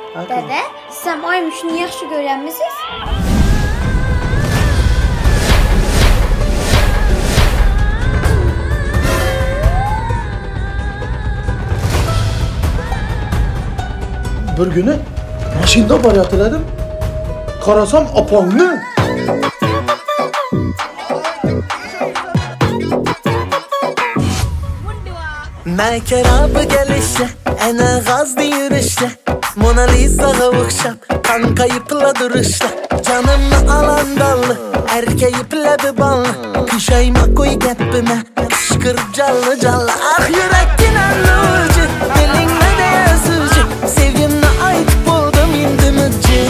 Dədə, sən Aymüşünü yaxşı görənmisiniz? Bir günü maşında baryat elədim. Qarasam apanlı. Məkrab gəlişlə, ənə qazdı yürüşlə, Mona Lisa'ya oxşab, kan kayıpla duruşla, Canımı alan dallı, erkeyiplə bir ballı, Kışayma koy qəppimə, kışkır callı callı, Ah yürəkkin əllucu, dilinlə deyər sucu, Sevgimlə ait buldum indi mücü,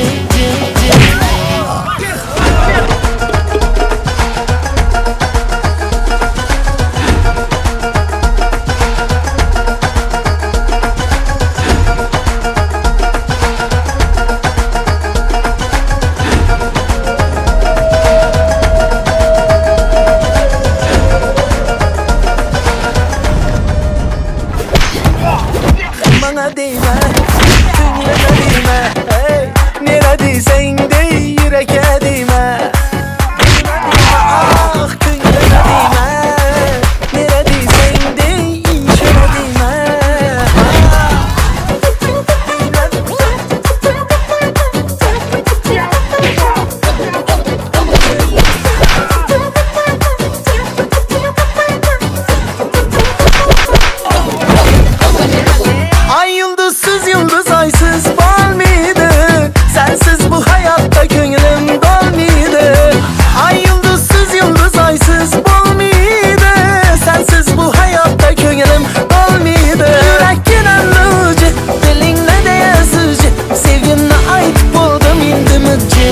Bana değme, tüngüme değme, hey, neredeysen de yüreke değme. Ah, tüngüme değme, neredeysen de inşere değme. Ay yıldızsız yıldız aysız bal mıydı? Sensiz bu hayatta gönlüm dol mıydı? Ay yıldızsız yıldız aysız bal mıydı? Sensiz bu hayatta gönlüm dol mıydı? Yürekkin əllucu, dilinle de yazıcı, Sevgimle ait buldum indi mücü,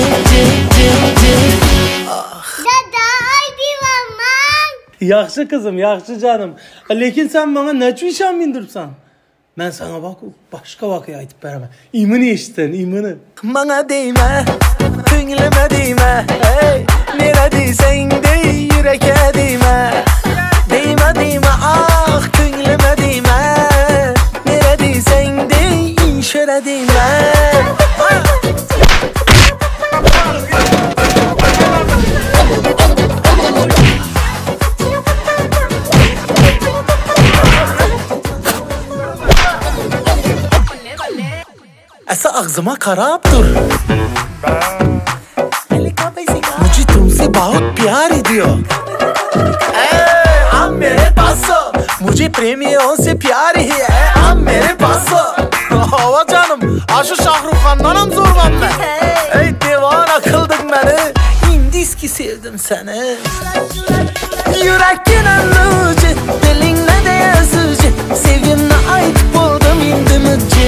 Dədə, ay divanman. Yaxşı kızım, yaxşı canım. Lekin sen bana ne çüşan bindiripsan? Ben sana bak başka vakıya aytıp veremem. İmini eşitsen, imini. Bana değme, tüngülüme değme, hey, neredeysen de yüreke değme. Değme değme, ah tüngülüme değme, neredeysen de inşere değme. ऐसा अगजमा खराब तुर मुझे तुमसे बहुत प्यार ediyor अब मेरे पास मुझे प्रेमियों से प्यार ही है अब मेरे पास hava canım aşı Şahrukh Khan'danam zorlan ben ey divana kıldın beni indiski sevdim seni yürekkin əllucu dilinle de yazıcı sevgimle ait buldum indi mücü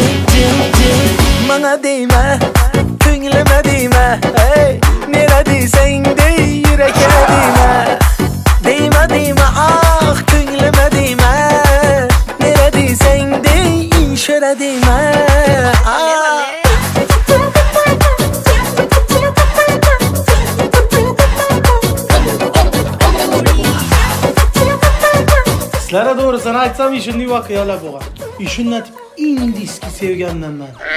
Bana değme, tüngülüme değme, hey, neredeysen de yüreke değme. Değme değme, ah tüngülüme değme, neredeysen de inşere değme. Sizlere doğru sana açsam işin ne vakıya la boğa. İşin ne tip indiski sevgenden ben.